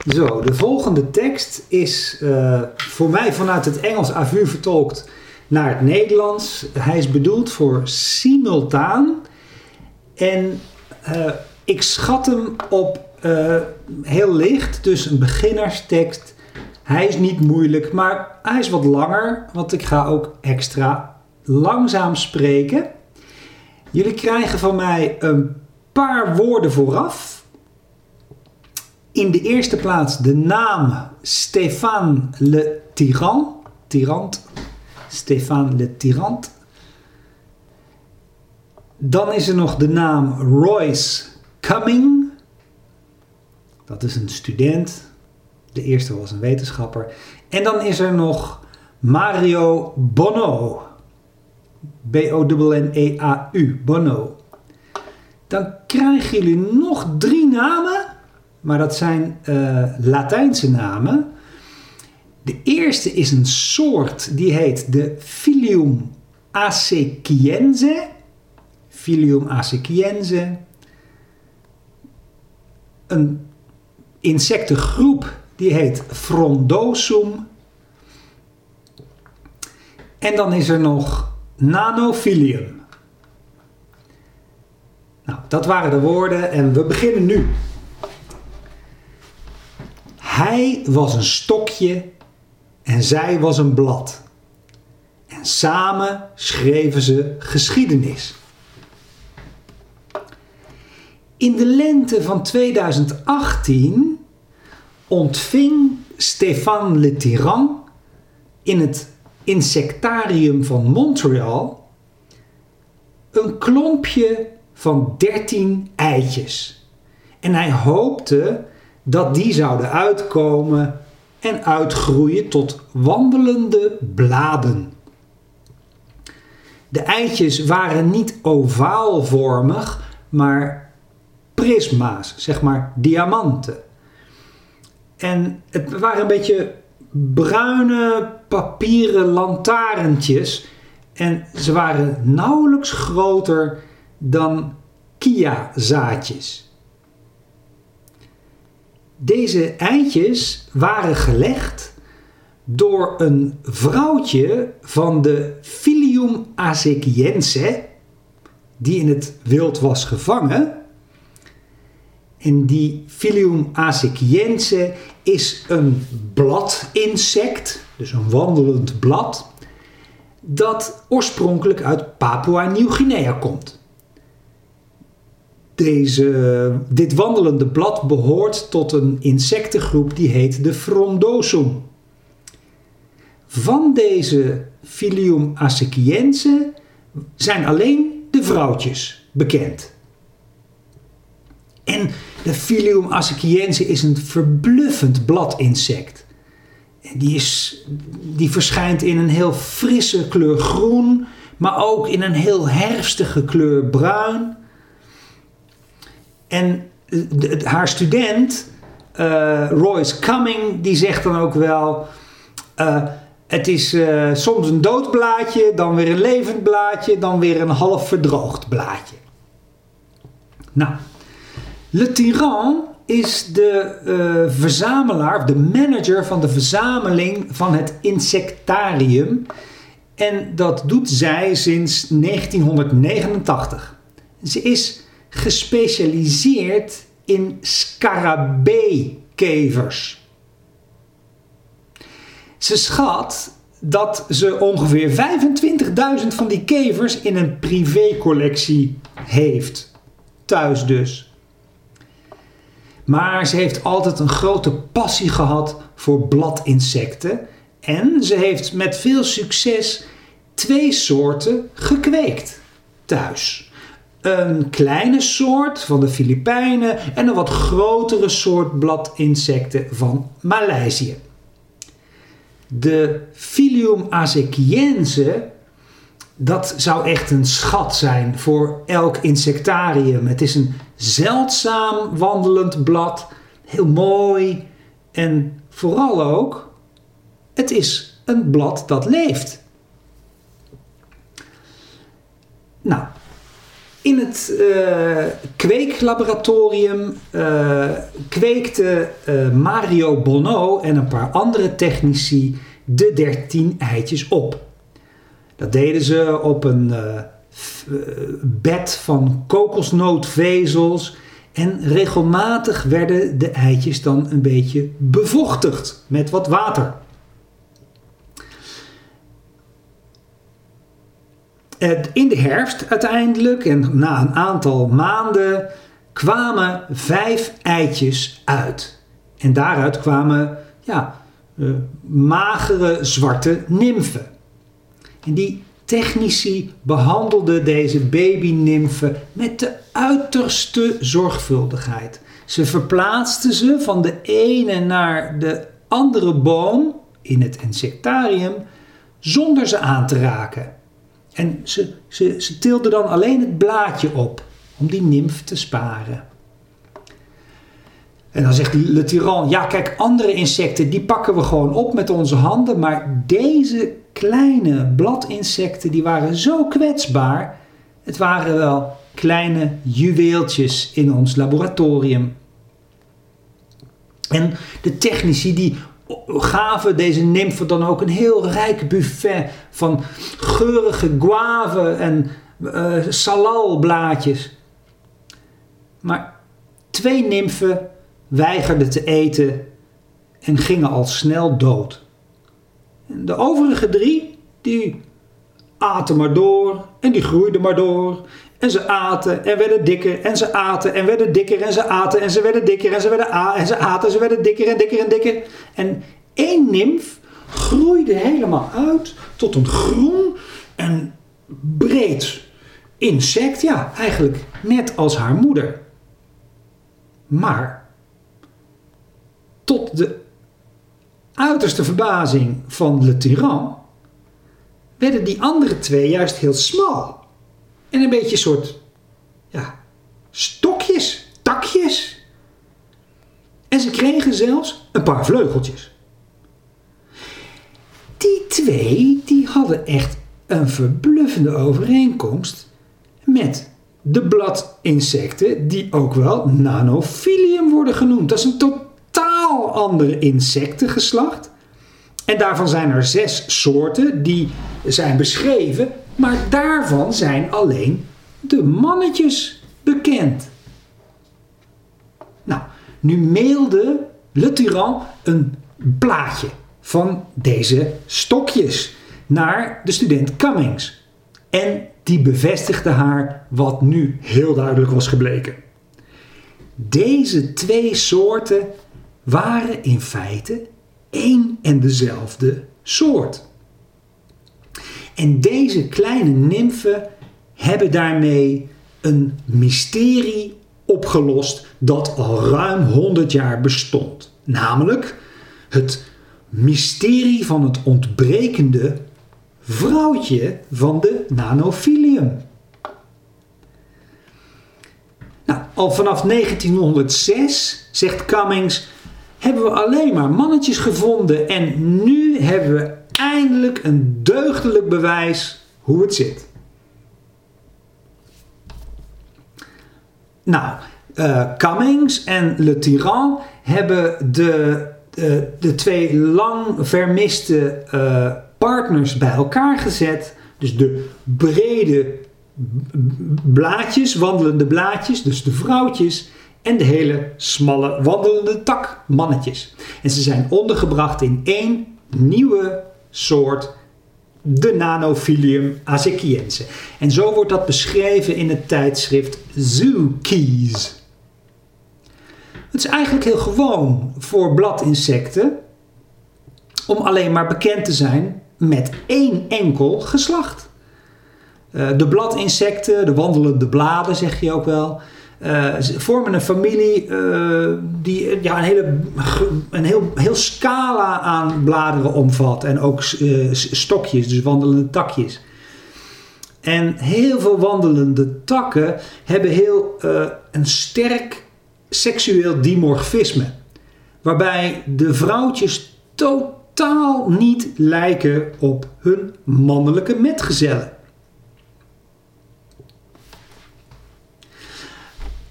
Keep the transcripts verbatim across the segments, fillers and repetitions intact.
Zo, de volgende tekst is uh, voor mij vanuit het Engels à vue vertolkt naar het Nederlands. Hij is bedoeld voor simultaan. En uh, ik schat hem op uh, heel licht, dus een beginnerstekst. Hij is niet moeilijk, maar hij is wat langer, want ik ga ook extra langzaam spreken. Jullie krijgen van mij een paar woorden vooraf. In de eerste plaats de naam Stéphane Le Tyran. Tyrant. Stéphane Le Tyrant. Dan is er nog de naam Royce Cumming. Dat is een student. De eerste was een wetenschapper. En dan is er nog Mario Bonneau. B O N N E A U. Bonneau. Dan krijgen jullie nog drie namen. Maar dat zijn uh, Latijnse namen. De eerste is een soort die heet de Phyllium Acequiense. Phyllium Acequiense. Een insectengroep die heet Frondosum. En dan is er nog Nanophylium. Nou, dat waren de woorden en we beginnen nu. Hij was een stokje en zij was een blad. En samen schreven ze geschiedenis. In de lente van tweeduizend achttien ontving Stéphane Le Tyran in het insectarium van Montreal een klompje van dertien eitjes. En hij hoopte dat die zouden uitkomen en uitgroeien tot wandelende bladen. De eitjes waren niet ovaalvormig, maar prisma's, zeg maar diamanten. En het waren een beetje bruine papieren lantaarntjes en ze waren nauwelijks groter dan chia-zaadjes. Deze eitjes waren gelegd door een vrouwtje van de Phyllium Acequiense, die in het wild was gevangen. En die Phyllium Acequiense is een bladinsect, dus een wandelend blad, dat oorspronkelijk uit Papua-Nieuw-Guinea komt. Deze, dit wandelende blad behoort tot een insectengroep die heet de Frondosum. Van deze Phyllium Acequiense zijn alleen de vrouwtjes bekend. En de Phyllium Acequiense is een verbluffend bladinsect. Die, is, die verschijnt in een heel frisse kleur groen, maar ook in een heel herfstige kleur bruin. En de, de, haar student, uh, Royce Cumming, die zegt dan ook wel... Uh, het is uh, soms een dood blaadje, dan weer een levend blaadje, dan weer een half verdroogd blaadje. Nou, Le Tyran is de uh, verzamelaar, de manager van de verzameling van het insectarium. En dat doet zij sinds negentien negenentachtig. Ze is gespecialiseerd in scarabee-kevers. Ze schat dat ze ongeveer vijfentwintigduizend van die kevers in een privécollectie heeft. Thuis dus. Maar ze heeft altijd een grote passie gehad voor bladinsecten. En ze heeft met veel succes twee soorten gekweekt thuis. Een kleine soort van de Filipijnen en een wat grotere soort bladinsecten van Maleisië. De Phyllium Acequiense, dat zou echt een schat zijn voor elk insectarium. Het is een zeldzaam wandelend blad, heel mooi en vooral ook, het is een blad dat leeft. Nou, In het uh, kweeklaboratorium uh, kweekten uh, Mario Bonneau en een paar andere technici de dertien eitjes op. Dat deden ze op een uh, bed van kokosnootvezels en regelmatig werden de eitjes dan een beetje bevochtigd met wat water. In de herfst uiteindelijk en na een aantal maanden kwamen vijf eitjes uit. En daaruit kwamen ja, uh, magere zwarte nimfen. En die technici behandelden deze babynimfen met de uiterste zorgvuldigheid. Ze verplaatsten ze van de ene naar de andere boom in het insectarium zonder ze aan te raken. En ze, ze, ze tilden dan alleen het blaadje op om die nimf te sparen. En dan zegt Le Tyran, ja kijk, andere insecten die pakken we gewoon op met onze handen. Maar deze kleine bladinsecten die waren zo kwetsbaar. Het waren wel kleine juweeltjes in ons laboratorium. En de technici die gaven deze nimfen dan ook een heel rijk buffet van geurige guave en uh, salalblaadjes. Maar twee nimfen weigerden te eten en gingen al snel dood. En de overige drie, die aten maar door en die groeiden maar door. En ze aten en werden dikker en ze aten en werden dikker en ze aten en ze werden dikker en ze werden a en ze aten en ze werden dikker en dikker en dikker. En één nimf groeide helemaal uit tot een groen en breed insect. Ja, eigenlijk net als haar moeder. Maar tot de uiterste verbazing van Le Tyran werden die andere twee juist heel smal. En een beetje soort, ja, stokjes, takjes. En ze kregen zelfs een paar vleugeltjes. Die twee, die hadden echt een verbluffende overeenkomst met de bladinsecten, die ook wel Nanophilium worden genoemd. Dat is een totaal ander insectengeslacht. En daarvan zijn er zes soorten die zijn beschreven, maar daarvan zijn alleen de mannetjes bekend. Nou, nu mailde Le Tyran een plaatje van deze stokjes naar de student Cummings. En die bevestigde haar wat nu heel duidelijk was gebleken. Deze twee soorten waren in feite één en dezelfde soort. En deze kleine nimfen hebben daarmee een mysterie opgelost dat al ruim honderd jaar bestond. Namelijk het mysterie van het ontbrekende vrouwtje van de Nanophilium. Nou, al vanaf negentienhonderdzes, zegt Cummings, hebben we alleen maar mannetjes gevonden en nu hebben we eindelijk een deugdelijk bewijs hoe het zit. Nou, uh, Cummings en Le Tyran hebben de, de, de twee lang vermiste uh, partners bij elkaar gezet. Dus de brede blaadjes, wandelende blaadjes, dus de vrouwtjes, en de hele smalle wandelende tak, mannetjes. En ze zijn ondergebracht in één nieuwe soort, de Nanophilium azekiense. En zo wordt dat beschreven in het tijdschrift Zookeys. Het is eigenlijk heel gewoon voor bladinsecten om alleen maar bekend te zijn met één enkel geslacht. Uh, de bladinsecten, de wandelende bladen zeg je ook wel, uh, vormen een familie uh, die ja, een, hele, een heel, heel scala aan bladeren omvat en ook uh, stokjes, dus wandelende takjes. En heel veel wandelende takken hebben heel uh, een sterk seksueel dimorfisme, waarbij de vrouwtjes totaal niet lijken op hun mannelijke metgezellen.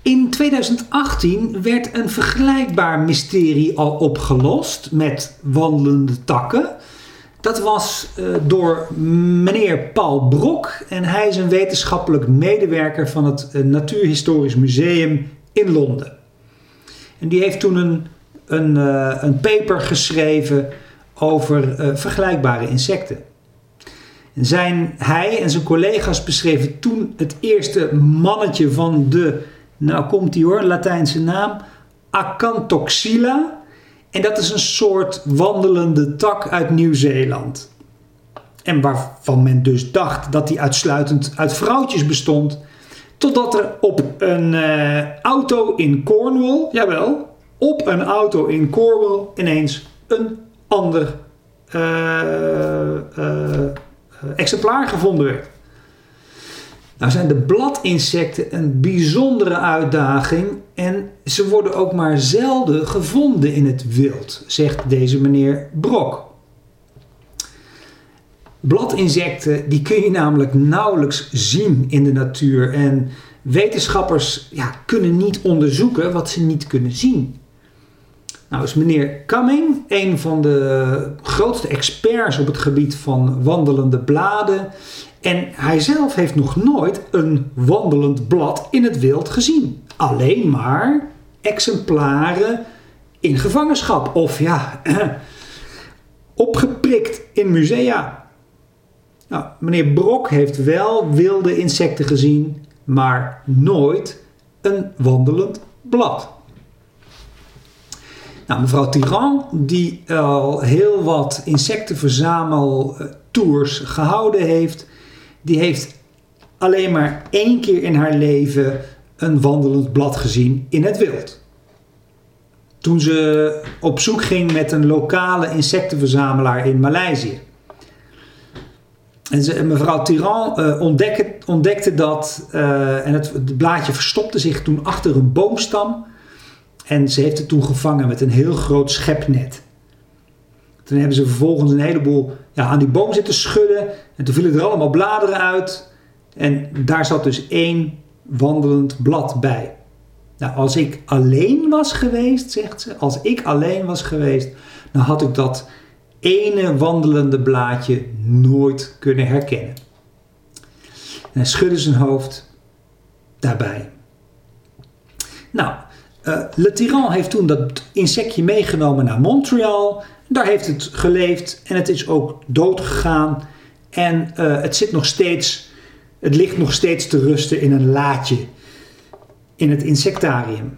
In tweeduizend achttien werd een vergelijkbaar mysterie al opgelost met wandelende takken. Dat was uh, door meneer Paul Brok en hij is een wetenschappelijk medewerker van het uh, Natuurhistorisch Museum in Londen. En die heeft toen een, een, uh, een paper geschreven over uh, vergelijkbare insecten. En zijn, hij en zijn collega's beschreven toen het eerste mannetje van de, nou komt ie hoor, Latijnse naam, Acanthoxyla. En dat is een soort wandelende tak uit Nieuw-Zeeland. En waarvan men dus dacht dat die uitsluitend uit vrouwtjes bestond. Totdat er op een uh, auto in Cornwall, jawel, op een auto in Cornwall ineens een ander uh, uh, exemplaar gevonden werd. Nou zijn de bladinsecten een bijzondere uitdaging en ze worden ook maar zelden gevonden in het wild, zegt deze meneer Brok. Bladinsecten die kun je namelijk nauwelijks zien in de natuur en wetenschappers ja, kunnen niet onderzoeken wat ze niet kunnen zien. Nou is meneer Cumming een van de grootste experts op het gebied van wandelende bladen. En hij zelf heeft nog nooit een wandelend blad in het wild gezien. Alleen maar exemplaren in gevangenschap. Of ja, opgeprikt in musea. Nou, meneer Brok heeft wel wilde insecten gezien, maar nooit een wandelend blad. Nou, mevrouw Tirant, die al heel wat insectenverzameltours gehouden heeft, die heeft alleen maar één keer in haar leven een wandelend blad gezien in het wild. Toen ze op zoek ging met een lokale insectenverzamelaar in Maleisië. En ze, mevrouw Tirant uh, ontdekte, ontdekte dat uh, en het, het blaadje verstopte zich toen achter een boomstam. En ze heeft het toen gevangen met een heel groot schepnet. Toen hebben ze vervolgens een heleboel ja, aan die boom zitten schudden. En toen vielen er allemaal bladeren uit. En daar zat dus één wandelend blad bij. Nou, als ik alleen was geweest, zegt ze. Als ik alleen was geweest, dan had ik dat ene wandelende blaadje nooit kunnen herkennen. En hij schudde zijn hoofd daarbij. Nou, uh, Le Tirant heeft toen dat insectje meegenomen naar Montreal. Daar heeft het geleefd en het is ook dood gegaan. En uh, het zit nog steeds, het ligt nog steeds te rusten in een laadje in het insectarium.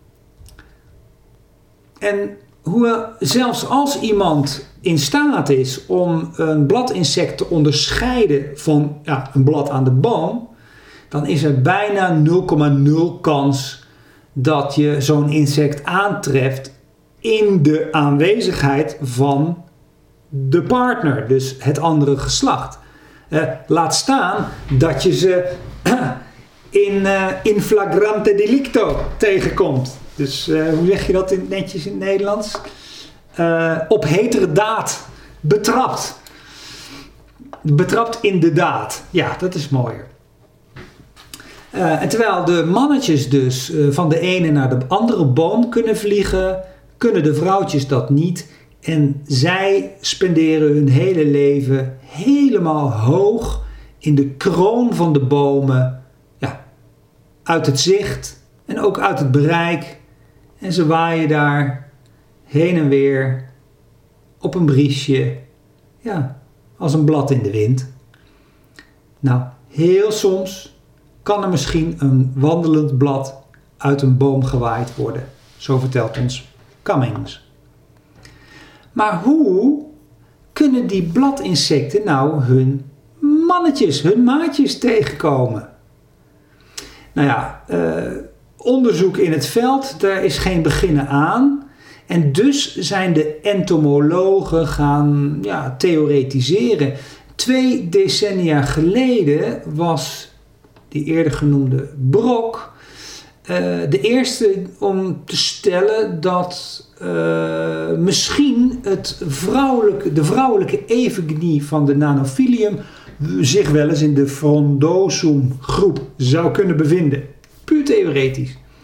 En hoe, zelfs als iemand in staat is om een bladinsect te onderscheiden van ja, een blad aan de boom, dan is er bijna nul komma nul kans dat je zo'n insect aantreft in de aanwezigheid van de partner, dus het andere geslacht. Uh, laat staan dat je ze in, uh, in flagrante delicto tegenkomt. Dus uh, hoe zeg je dat in, netjes in het Nederlands? Uh, op hetere daad betrapt. Betrapt in de daad. Ja, dat is mooier. Uh, en terwijl de mannetjes dus uh, van de ene naar de andere boom kunnen vliegen, kunnen de vrouwtjes dat niet. En zij spenderen hun hele leven helemaal hoog in de kroon van de bomen. Ja, uit het zicht en ook uit het bereik. En ze waaien daar heen en weer op een briesje. Ja, als een blad in de wind. Nou, heel soms kan er misschien een wandelend blad uit een boom gewaaid worden. Zo vertelt ons Cummings. Maar hoe kunnen die bladinsecten nou hun mannetjes, hun maatjes tegenkomen? Nou ja, uh, onderzoek in het veld, daar is geen beginnen aan. En dus zijn de entomologen gaan ja, theoretiseren. Twee decennia geleden was die eerder genoemde Brok uh, de eerste om te stellen dat uh, misschien het vrouwelijke, de vrouwelijke evenknie van de Nanophilium zich wel eens in de Frondosum groep zou kunnen bevinden. Puur theoretisch.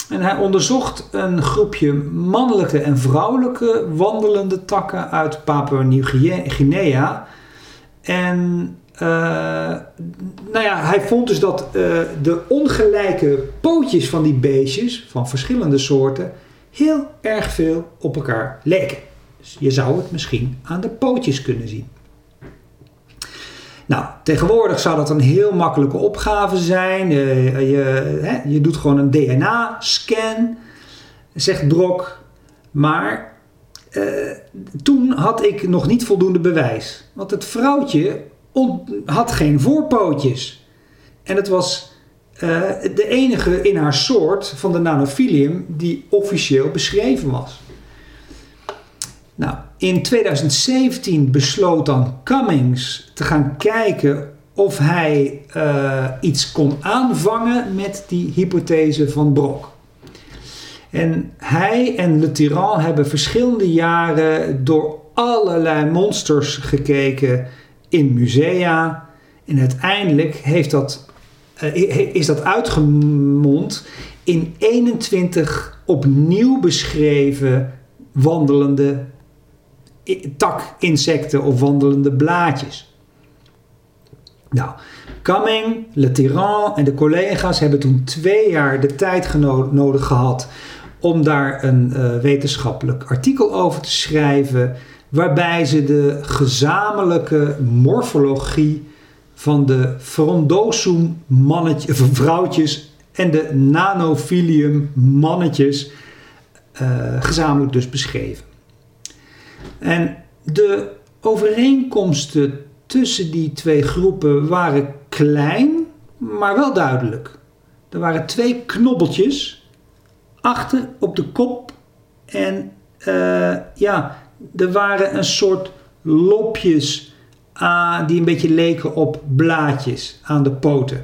En hij onderzocht een groepje mannelijke en vrouwelijke wandelende takken uit Papua-Nieuw-Guinea. En uh, nou ja, hij vond dus dat uh, de ongelijke pootjes van die beestjes, van verschillende soorten, heel erg veel op elkaar leken. Dus je zou het misschien aan de pootjes kunnen zien. Nou, tegenwoordig zou dat een heel makkelijke opgave zijn. Uh, je, hè, je doet gewoon een D N A-scan, zegt Brok. Maar uh, toen had ik nog niet voldoende bewijs. Want het vrouwtje on- had geen voorpootjes. En het was uh, de enige in haar soort van de Nanophilium die officieel beschreven was. Nou, in tweeduizend zeventien besloot dan Cummings te gaan kijken of hij uh, iets kon aanvangen met die hypothese van Brok. En hij en Le Tirant hebben verschillende jaren door allerlei monsters gekeken in musea. En uiteindelijk heeft dat, uh, is dat uitgemond in eenentwintig opnieuw beschreven wandelende takinsecten of wandelende blaadjes. Nou, Cummings, Le Tirant en de collega's hebben toen twee jaar de tijd geno- nodig gehad om daar een uh, wetenschappelijk artikel over te schrijven, waarbij ze de gezamenlijke morfologie van de Frondosum mannetje, vrouwtjes en de Nanophilium mannetjes uh, gezamenlijk dus beschreven. En de overeenkomsten tussen die twee groepen waren klein, maar wel duidelijk. Er waren twee knobbeltjes achter op de kop en uh, ja, er waren een soort lopjes uh, die een beetje leken op blaadjes aan de poten.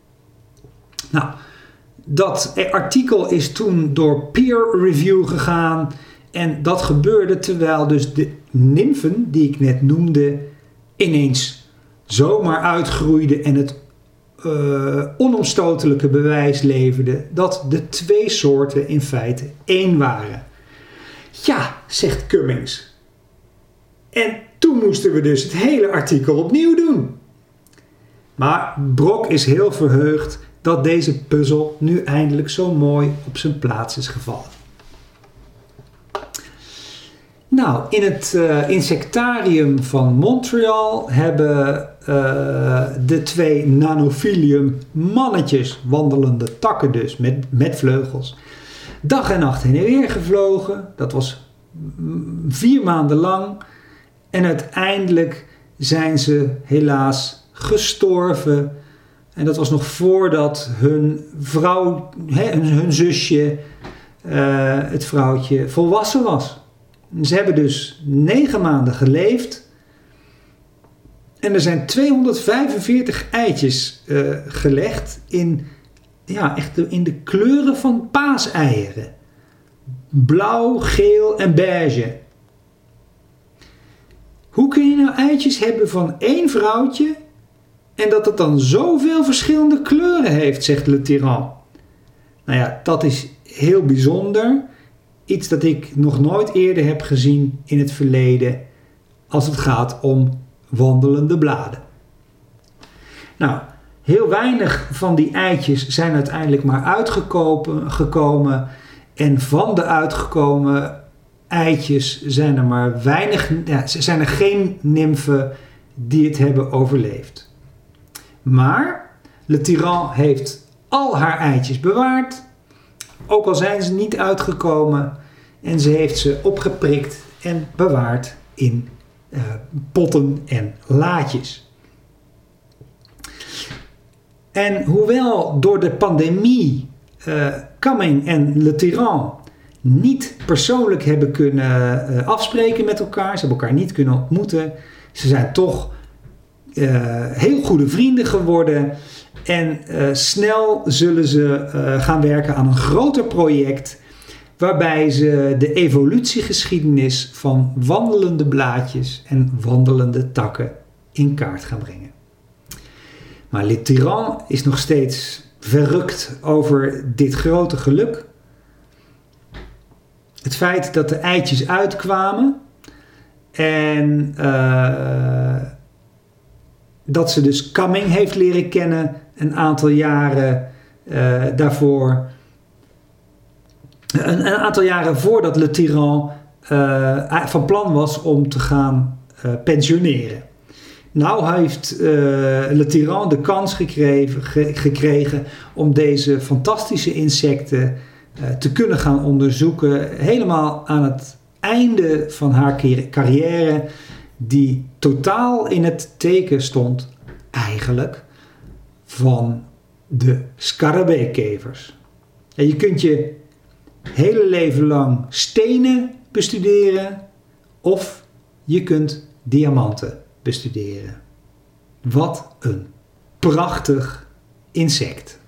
Nou, dat artikel is toen door peer review gegaan. En dat gebeurde terwijl dus de nymfen die ik net noemde ineens zomaar uitgroeiden en het uh, onomstotelijke bewijs leverden dat de twee soorten in feite één waren. Ja, zegt Cummings. En toen moesten we dus het hele artikel opnieuw doen. Maar Brok is heel verheugd dat deze puzzel nu eindelijk zo mooi op zijn plaats is gevallen. Nou, in het uh, insectarium van Montreal hebben uh, de twee Nanophilium mannetjes, wandelende takken dus, met, met vleugels, dag en nacht heen en weer gevlogen. Dat was vier maanden lang. En uiteindelijk zijn ze helaas gestorven. En dat was nog voordat hun vrouw, hè, hun zusje, uh, het vrouwtje, volwassen was. Ze hebben dus negen maanden geleefd. En er zijn tweehonderdvijfenveertig eitjes uh, gelegd in, ja, echt in de kleuren van paaseieren. Blauw, geel en beige. Hoe kun je nou eitjes hebben van één vrouwtje en dat het dan zoveel verschillende kleuren heeft, zegt Le Tirant. Nou ja, dat is heel bijzonder. Iets dat ik nog nooit eerder heb gezien in het verleden als het gaat om wandelende bladen. Nou, heel weinig van die eitjes zijn uiteindelijk maar uitgekomen. En van de uitgekomen eitjes zijn er maar weinig, ja, zijn er geen nymfen die het hebben overleefd. Maar Le Tirant heeft al haar eitjes bewaard, ook al zijn ze niet uitgekomen, en ze heeft ze opgeprikt en bewaard in uh, potten en laadjes. En hoewel door de pandemie uh, Cummings en Le Tirant niet persoonlijk hebben kunnen uh, afspreken met elkaar, ze hebben elkaar niet kunnen ontmoeten, ze zijn toch uh, heel goede vrienden geworden. En uh, snel zullen ze uh, gaan werken aan een groter project waarbij ze de evolutiegeschiedenis van wandelende blaadjes en wandelende takken in kaart gaan brengen. Maar Le Tirant is nog steeds verrukt over dit grote geluk. het feit dat de eitjes uitkwamen en uh, dat ze dus Cumming heeft leren kennen een aantal jaren uh, daarvoor. Een, een aantal jaren voordat Le Tyran uh, van plan was om te gaan uh, pensioneren. Nou heeft uh, Le Tyran de kans gekregen, ge, gekregen om deze fantastische insecten uh, te kunnen gaan onderzoeken. Helemaal aan het einde van haar carrière, die totaal in het teken stond eigenlijk van de scarabeekevers. En je kunt je hele leven lang stenen bestuderen of je kunt diamanten bestuderen. Wat een prachtig insect.